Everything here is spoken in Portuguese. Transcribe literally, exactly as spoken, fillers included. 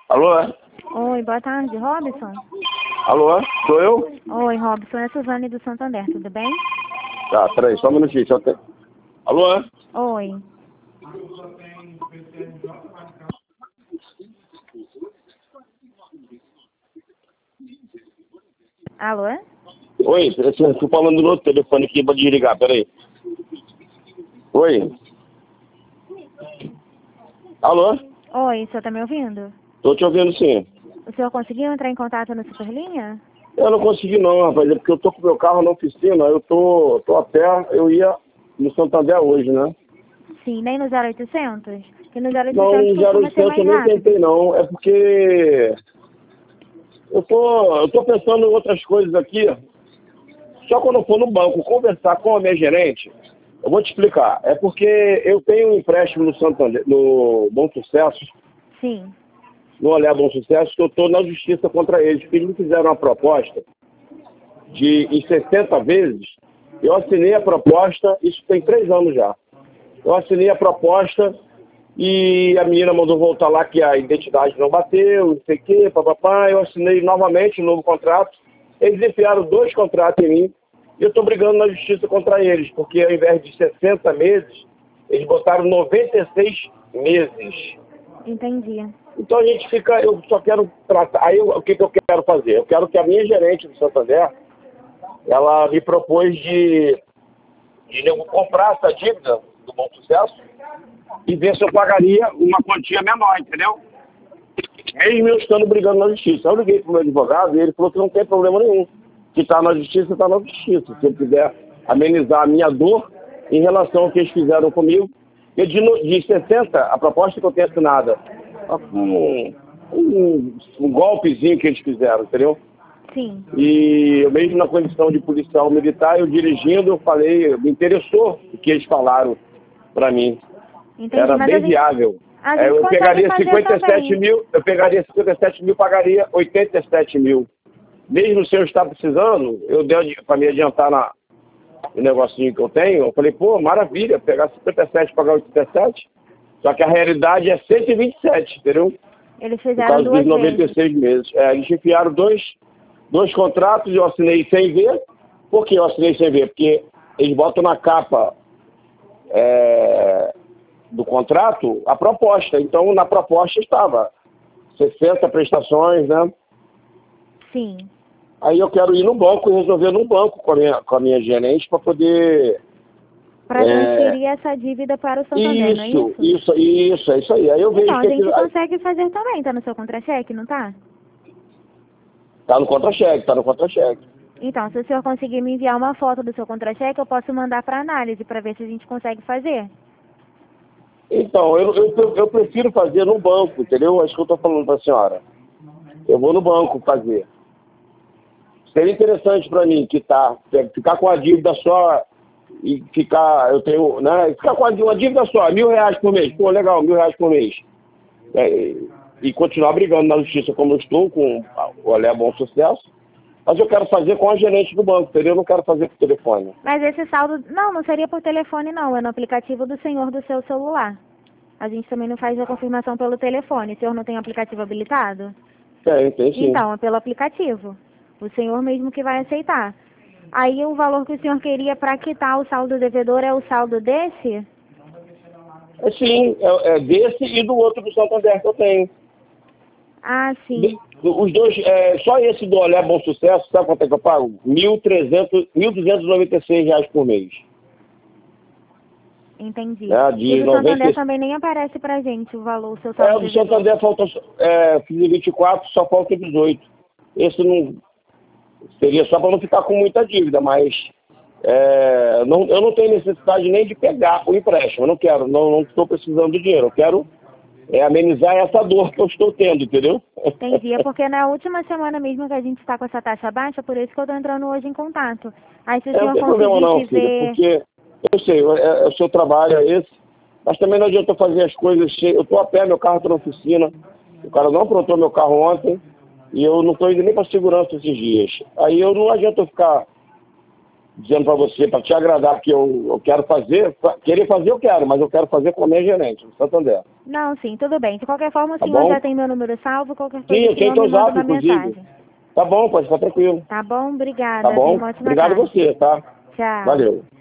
Alô? é? Oi, boa tarde, Robson. Alô? Sou eu? Oi, Robson, é Suzane do Santander, tudo bem? Tá, peraí, só um minutinho. Só tem... Alô? é? Oi. Alô? Oi, eu tô falando no outro telefone aqui pra desligar, peraí. Oi? Alô? Oi, o senhor tá me ouvindo? Tô te ouvindo sim. O senhor conseguiu entrar em contato no Superlinha? Eu não consegui não, rapaz, é porque eu tô com meu carro na oficina, eu tô, tô a pé, eu ia no Santander hoje, né? Sim, nem no zero oitocentos? Porque no zero Não, oitocentos no zero costuma ser oitocentos mais eu nem rápido. tentei não, é porque eu tô, eu tô pensando em outras coisas aqui, só quando eu for no banco conversar com a minha gerente, eu vou te explicar, é porque eu tenho um empréstimo no Santander, no Bom Sucesso, Sim, no Olhar Bom Sucesso, que eu estou na justiça contra eles, porque eles me fizeram uma proposta de em sessenta vezes, eu assinei a proposta, isso tem três anos já. Eu assinei a proposta e a menina mandou voltar lá que a identidade não bateu, não sei o quê, papapá, eu assinei novamente um novo contrato, eles enfiaram dois contratos em mim e eu estou brigando na justiça contra eles, porque ao invés de sessenta meses, eles botaram noventa e seis meses. entendi. Então a gente fica, eu só quero tratar, aí eu- o que, que eu quero fazer? Eu quero que a minha gerente do Santander, ela me propôs de, de eu comprar essa dívida do Bom Sucesso e ver se eu pagaria uma quantia menor, entendeu? Mesmo eu estando brigando na justiça. Eu liguei para o meu advogado e ele falou que não tem problema nenhum. Que está na justiça, está na justiça. Se eu puder amenizar a minha dor em relação ao que eles fizeram comigo. Eu de, no- de sessenta, a proposta que eu tenho assinada, um, um, um golpezinho que eles fizeram, entendeu? Sim, E eu mesmo na condição de policial militar, eu dirigindo, eu falei, me interessou o que eles falaram para mim. entendi. Era Mas a bem gente, viável. a É, gente eu consegue pegaria fazer cinquenta e sete também. mil, eu pegaria cinquenta e sete mil, pagaria oitenta e sete mil. Mesmo se eu estar precisando, eu dei para me adiantar na, no negocinho que eu tenho, eu falei, pô, maravilha, pegar cinquenta e sete e pagar oitenta e sete. Só que a realidade é cento e vinte e sete, entendeu? Eles Por fizeram causa dos duas noventa e vezes. seis meses. É, eles enfiaram dois, dois contratos, eu assinei sem ver. Por que eu assinei sem ver? Porque eles botam na capa é, do contrato a proposta. Então, na proposta estava sessenta prestações, né? Sim. Aí eu quero ir no banco e resolver no banco com a minha, com a minha gerente para poder... Para É, transferir essa dívida para o Santander, não é isso, isso? isso, isso, é isso aí. Aí eu Então, vejo a que aquilo... gente consegue fazer também, tá no seu contra-cheque, não tá? Tá no contra-cheque, tá no contra-cheque. Então, se o senhor conseguir me enviar uma foto do seu contra-cheque, eu posso mandar para análise para ver se a gente consegue fazer. Então, eu, eu, eu prefiro fazer no banco, entendeu? É isso que eu estou falando para a senhora. Eu vou no banco fazer. Seria interessante para mim que tá, ficar com a dívida só e ficar, eu tenho, né? Ficar com uma dívida só, mil reais por mês. Pô, legal, mil reais por mês. É, e continuar brigando na justiça como eu estou, com o Olé Bom Sucesso. Mas eu quero fazer com a gerente do banco, entendeu? Eu não quero fazer por telefone. Mas esse saldo, não, não seria por telefone não, é no aplicativo do senhor do seu celular. A gente também não faz a confirmação pelo telefone. O senhor não tem aplicativo habilitado? Tem, tem sim. Então, é pelo aplicativo. O senhor mesmo que vai aceitar. Aí o valor que o senhor queria para quitar o saldo devedor é o saldo desse? É, sim, é, é desse e do outro do Santander que eu tenho. Ah, De- sim. Os dois, é, só esse do Olhar Bom Sucesso, sabe quanto é que eu pago? mil trezentos, mil duzentos e noventa e seis reais por mês. Entendi. Né? E o De do Santander noventa também nem aparece pra gente o valor, o seu É, saldo o do devedor. Santander falta, é, fiz vinte e quatro, só falta dezoito. Esse não, seria só para não ficar com muita dívida, mas é, não, eu não tenho necessidade nem de pegar o empréstimo, eu não quero, não não estou precisando de dinheiro, eu quero é, amenizar essa dor que eu estou tendo, entendeu? Entendi. É porque na última semana mesmo que a gente está com essa taxa baixa, por isso que eu estou entrando hoje em contato. Aí se o É, não senhor tem problema não, conseguisse filha, ver... porque eu sei, é, é, o seu trabalho é esse, mas também não adianta eu fazer as coisas cheias. Eu estou a pé, meu carro está na oficina, o cara não aprontou meu carro ontem, e eu não estou indo nem para segurança esses dias. Aí eu não adianta eu ficar dizendo para você, para te agradar, porque eu, eu quero fazer, querer fazer eu quero, mas eu quero fazer com a minha gerente, no Santander. Não, sim, tudo bem. De qualquer forma, o Tá senhor bom? já tem meu número salvo, qualquer coisa Sim, eu o tenho senhor teu me manda zap, uma inclusive. mensagem. Tá bom, pode ficar tranquilo. Tá bom? Tá Obrigada. Tenha bom? uma ótima Obrigado a tarde. você, tá? Tchau. Valeu.